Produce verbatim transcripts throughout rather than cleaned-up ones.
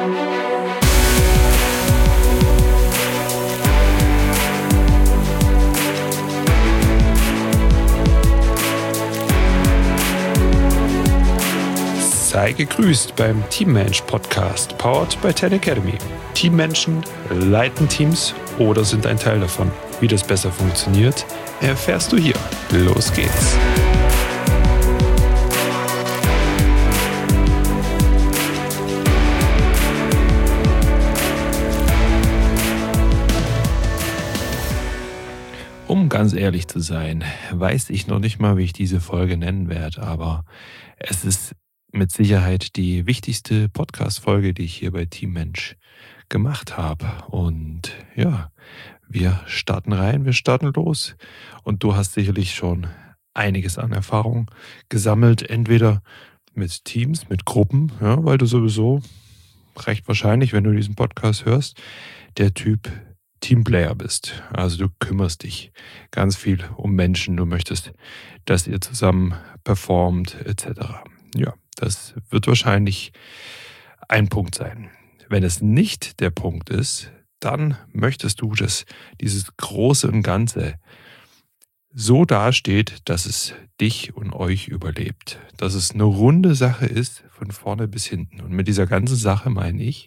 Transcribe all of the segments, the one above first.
Sei gegrüßt beim Teammensch Podcast, powered by Ten Academy. Teammenschen leiten Teams oder sind ein Teil davon. Wie das besser funktioniert, erfährst du hier. Los geht's! Um ganz ehrlich zu sein, weiß ich noch nicht mal, wie ich diese Folge nennen werde, aber es ist mit Sicherheit die wichtigste Podcast-Folge, die ich hier bei Teammensch gemacht habe. Und ja, wir starten rein, wir starten los. Und du hast sicherlich schon einiges an Erfahrung gesammelt, entweder mit Teams, mit Gruppen, ja, weil du sowieso recht wahrscheinlich, wenn du diesen Podcast hörst, der Typ Teamplayer bist. Also du kümmerst dich ganz viel um Menschen, du möchtest, dass ihr zusammen performt, et cetera. Ja, das wird wahrscheinlich ein Punkt sein. Wenn es nicht der Punkt ist, dann möchtest du, dass dieses Große und Ganze so dasteht, dass es dich und euch überlebt. Dass es eine runde Sache ist, von vorne bis hinten. Und mit dieser ganzen Sache meine ich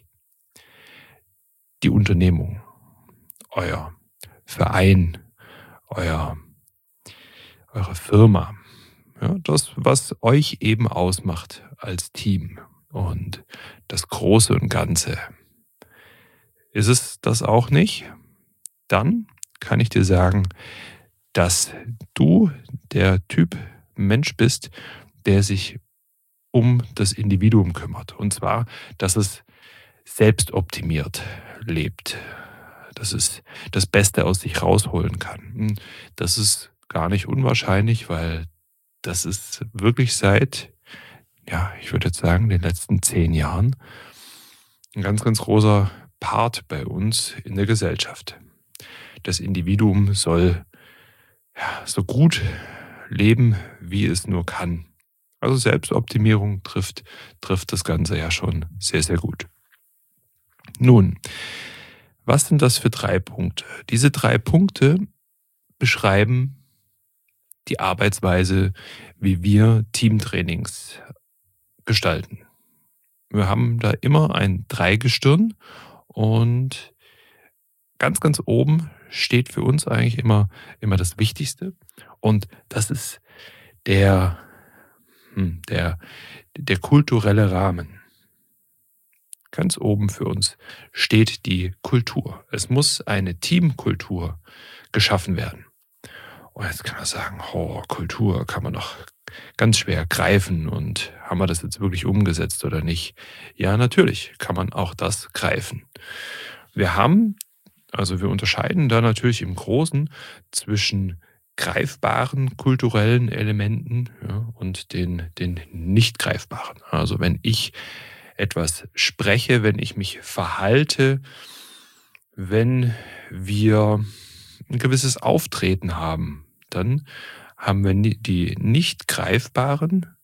die Unternehmung, euer Verein, euer, eure Firma. Ja, das, was euch eben ausmacht als Team und das Große und Ganze. Ist es das auch nicht? Dann kann ich dir sagen, dass du der Typ Mensch bist, der sich um das Individuum kümmert. Und zwar, dass es selbstoptimiert lebt. Dass es das Beste aus sich rausholen kann. Das ist gar nicht unwahrscheinlich, weil das ist wirklich seit, ja, ich würde jetzt sagen, den letzten zehn Jahren ein ganz, ganz großer Part bei uns in der Gesellschaft. Das Individuum soll ja, so gut leben, wie es nur kann. Also Selbstoptimierung trifft, trifft das Ganze ja schon sehr, sehr gut. Nun, was sind das für drei Punkte? Diese drei Punkte beschreiben die Arbeitsweise, wie wir Teamtrainings gestalten. Wir haben da immer ein Dreigestirn und ganz, ganz oben steht für uns eigentlich immer, immer das Wichtigste und das ist der, der, der kulturelle Rahmen. Ganz oben für uns steht die Kultur. Es muss eine Teamkultur geschaffen werden. Und jetzt kann man sagen, oh, Kultur kann man noch ganz schwer greifen und haben wir das jetzt wirklich umgesetzt oder nicht? Ja, natürlich kann man auch das greifen. Wir haben, also wir unterscheiden da natürlich im Großen zwischen greifbaren kulturellen Elementen, ja, und den, den nicht greifbaren. Also wenn ich etwas spreche, wenn ich mich verhalte, wenn wir ein gewisses Auftreten haben, dann haben wir die nicht greifbaren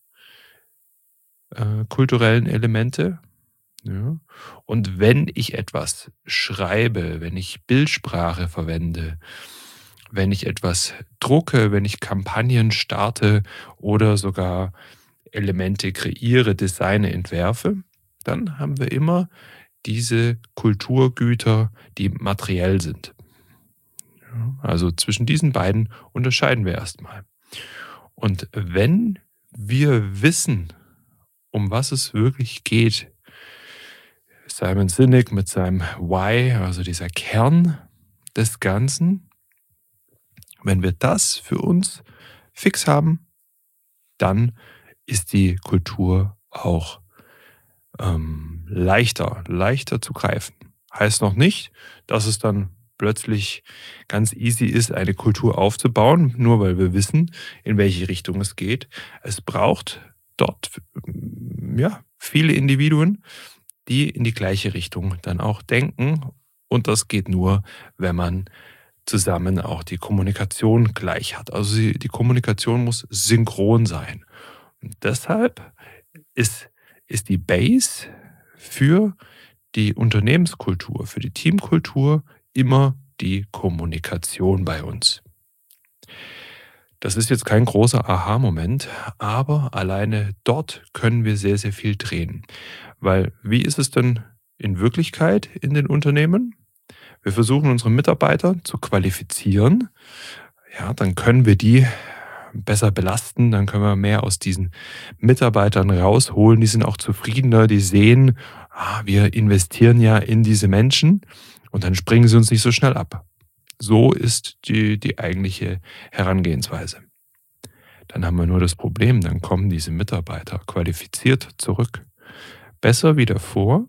äh, kulturellen Elemente. Ja. Und wenn ich etwas schreibe, wenn ich Bildsprache verwende, wenn ich etwas drucke, wenn ich Kampagnen starte oder sogar Elemente kreiere, designe, entwerfe, dann haben wir immer diese Kulturgüter, die materiell sind. Also zwischen diesen beiden unterscheiden wir erstmal. Und wenn wir wissen, um was es wirklich geht, Simon Sinek mit seinem Why, also dieser Kern des Ganzen, wenn wir das für uns fix haben, dann ist die Kultur auch ähm, leichter, leichter zu greifen. Heißt noch nicht, dass es dann plötzlich ganz easy ist, eine Kultur aufzubauen, nur weil wir wissen, in welche Richtung es geht. Es braucht dort ja, viele Individuen, die in die gleiche Richtung dann auch denken. Und das geht nur, wenn man zusammen auch die Kommunikation gleich hat. Also die Kommunikation muss synchron sein. Und deshalb ist, ist die Base für die Unternehmenskultur, für die Teamkultur immer die Kommunikation bei uns. Das ist jetzt kein großer Aha-Moment, aber alleine dort können wir sehr, sehr viel drehen. Weil wie ist es denn in Wirklichkeit in den Unternehmen? Wir versuchen unsere Mitarbeiter zu qualifizieren. Ja, dann können wir die besser belasten, dann können wir mehr aus diesen Mitarbeitern rausholen. Die sind auch zufriedener, die sehen, ah, wir investieren ja in diese Menschen und dann springen sie uns nicht so schnell ab. So ist die, die eigentliche Herangehensweise. Dann haben wir nur das Problem, dann kommen diese Mitarbeiter qualifiziert zurück, besser wie davor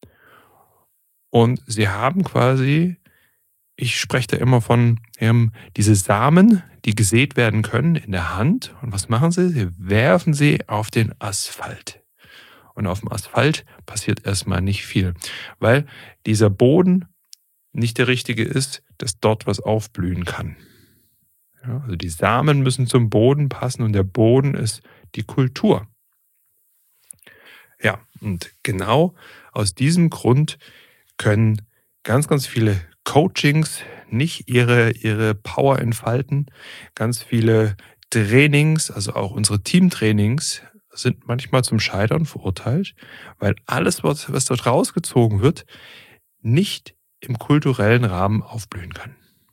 und sie haben quasi, ich spreche da immer von ähm, diese Samen, die gesät werden können in der Hand. Und was machen sie? Sie werfen sie auf den Asphalt. Und auf dem Asphalt passiert erstmal nicht viel, weil dieser Boden nicht der richtige ist, dass dort was aufblühen kann. Ja, also die Samen müssen zum Boden passen und der Boden ist die Kultur. Ja, und genau aus diesem Grund können ganz, ganz viele Coachings nicht ihre, ihre Power entfalten. Ganz viele Trainings, also auch unsere Teamtrainings, sind manchmal zum Scheitern verurteilt, weil alles, was, was dort rausgezogen wird, nicht im kulturellen Rahmen aufblühen kann.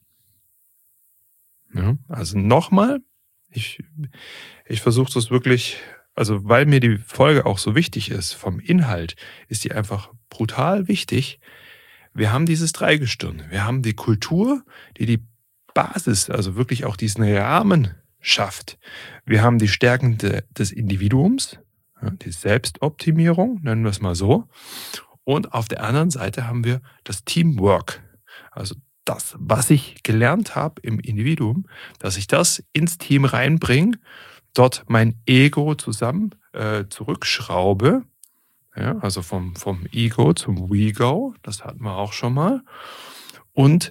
Ja, also nochmal, ich, ich versuche das wirklich, also weil mir die Folge auch so wichtig ist, vom Inhalt ist die einfach brutal wichtig. Wir haben dieses Dreigestirn. Wir haben die Kultur, die die Basis, also wirklich auch diesen Rahmen schafft. Wir haben die Stärken de, des Individuums, ja, die Selbstoptimierung, nennen wir es mal so. Und auf der anderen Seite haben wir das Teamwork. Also das, was ich gelernt habe im Individuum, dass ich das ins Team reinbringe, dort mein Ego zusammen äh, zurückschraube. Ja, also vom, vom Ego zum We-Go, das hatten wir auch schon mal. Und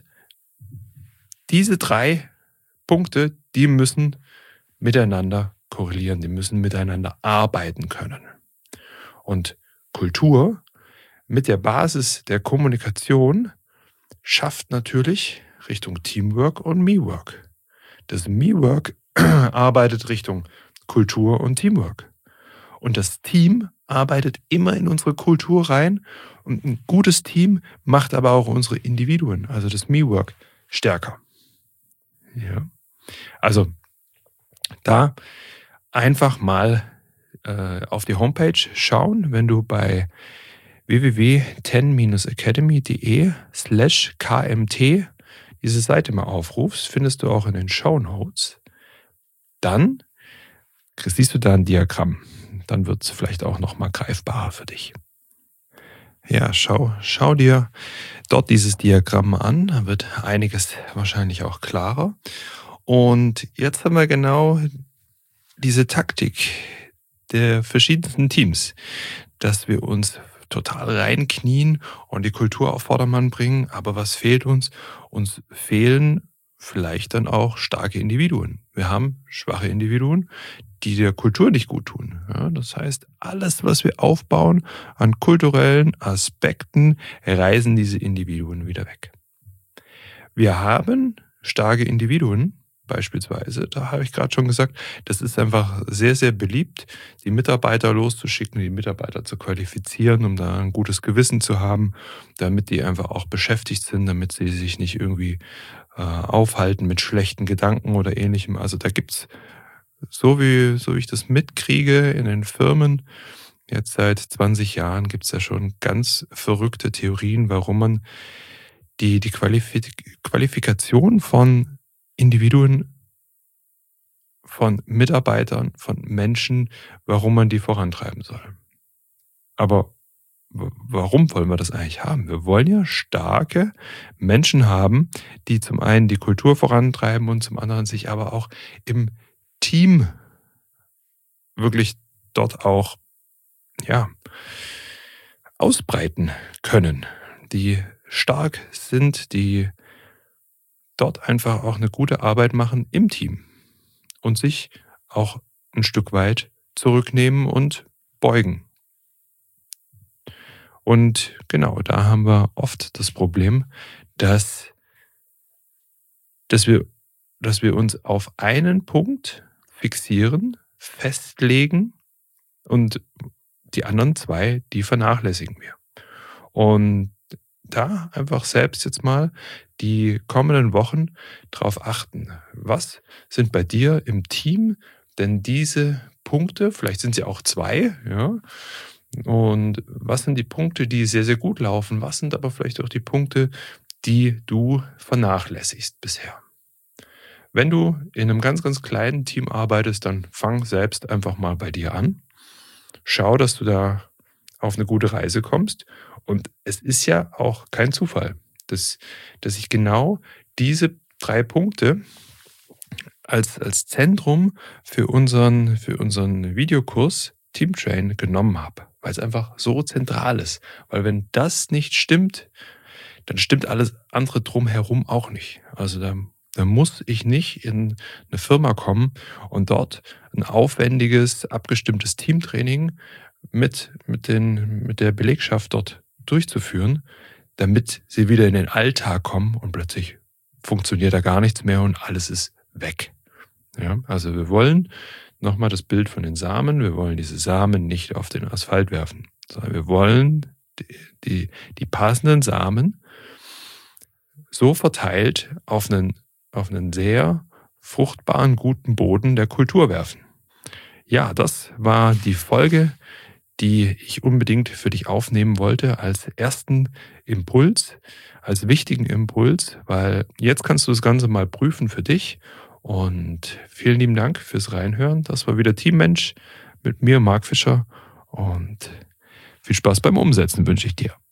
diese drei Punkte, die müssen miteinander korrelieren, die müssen miteinander arbeiten können. Und Kultur mit der Basis der Kommunikation schafft natürlich Richtung Teamwork und Me-Work. Das Me-Work arbeitet Richtung Kultur und Teamwork. Und das Team arbeitet immer in unsere Kultur rein und ein gutes Team macht aber auch unsere Individuen, also das Me-Work, stärker. Ja. Also da einfach mal äh, auf die Homepage schauen, wenn du bei w w w punkt ten academy punkt de slash k m t diese Seite mal aufrufst, findest du auch in den Shownotes. Dann siehst du da ein Diagramm. Dann wird es vielleicht auch noch mal greifbarer für dich. Ja, schau, schau dir dort dieses Diagramm an. Da wird einiges wahrscheinlich auch klarer. Und jetzt haben wir genau diese Taktik der verschiedensten Teams, dass wir uns total reinknien und die Kultur auf Vordermann bringen. Aber was fehlt uns? Uns fehlen vielleicht dann auch starke Individuen. Wir haben schwache Individuen, die der Kultur nicht gut tun. Ja, das heißt, alles, was wir aufbauen an kulturellen Aspekten, reißen diese Individuen wieder weg. Wir haben starke Individuen, beispielsweise, da habe ich gerade schon gesagt, das ist einfach sehr, sehr beliebt, die Mitarbeiter loszuschicken, die Mitarbeiter zu qualifizieren, um da ein gutes Gewissen zu haben, damit die einfach auch beschäftigt sind, damit sie sich nicht irgendwie äh, aufhalten mit schlechten Gedanken oder ähnlichem. Also da gibt es, so wie, so wie ich das mitkriege in den Firmen, jetzt seit zwanzig Jahren gibt es ja schon ganz verrückte Theorien, warum man die, die Qualifik- Qualifikation von Individuen, von Mitarbeitern, von Menschen, warum man die vorantreiben soll. Aber w- warum wollen wir das eigentlich haben? Wir wollen ja starke Menschen haben, die zum einen die Kultur vorantreiben und zum anderen sich aber auch im Team wirklich dort auch, ja, ausbreiten können, die stark sind, die dort einfach auch eine gute Arbeit machen im Team und sich auch ein Stück weit zurücknehmen und beugen. Und genau, da haben wir oft das Problem, dass dass wir dass wir uns auf einen Punkt fixieren, festlegen und die anderen zwei, die vernachlässigen wir. Und da einfach selbst jetzt mal die kommenden Wochen drauf achten. Was sind bei dir im Team denn diese Punkte? Vielleicht sind sie auch zwei, ja? Und was sind die Punkte, die sehr, sehr gut laufen? Was sind aber vielleicht auch die Punkte, die du vernachlässigst bisher? Wenn du in einem ganz, ganz kleinen Team arbeitest, dann fang selbst einfach mal bei dir an. Schau, dass du da auf eine gute Reise kommst. Und es ist ja auch kein Zufall, dass dass ich genau diese drei Punkte als als Zentrum für unseren für unseren Videokurs Teamtrain genommen habe, weil es einfach so zentral ist. Weil wenn das nicht stimmt, dann stimmt alles andere drumherum auch nicht. Also, da da muss ich nicht in eine Firma kommen und dort ein aufwendiges, abgestimmtes Teamtraining mit mit den mit der Belegschaft dort durchzuführen, damit sie wieder in den Alltag kommen und plötzlich funktioniert da gar nichts mehr und alles ist weg. Ja, also wir wollen nochmal das Bild von den Samen, wir wollen diese Samen nicht auf den Asphalt werfen, sondern wir wollen die die die passenden Samen so verteilt auf einen auf einen sehr fruchtbaren, guten Boden der Kultur werfen. Ja, das war die Folge, die ich unbedingt für dich aufnehmen wollte als ersten Impuls, als wichtigen Impuls, weil jetzt kannst du das Ganze mal prüfen für dich. Und vielen lieben Dank fürs Reinhören. Das war wieder Teammensch mit mir, Marc Fischer. Und viel Spaß beim Umsetzen wünsche ich dir.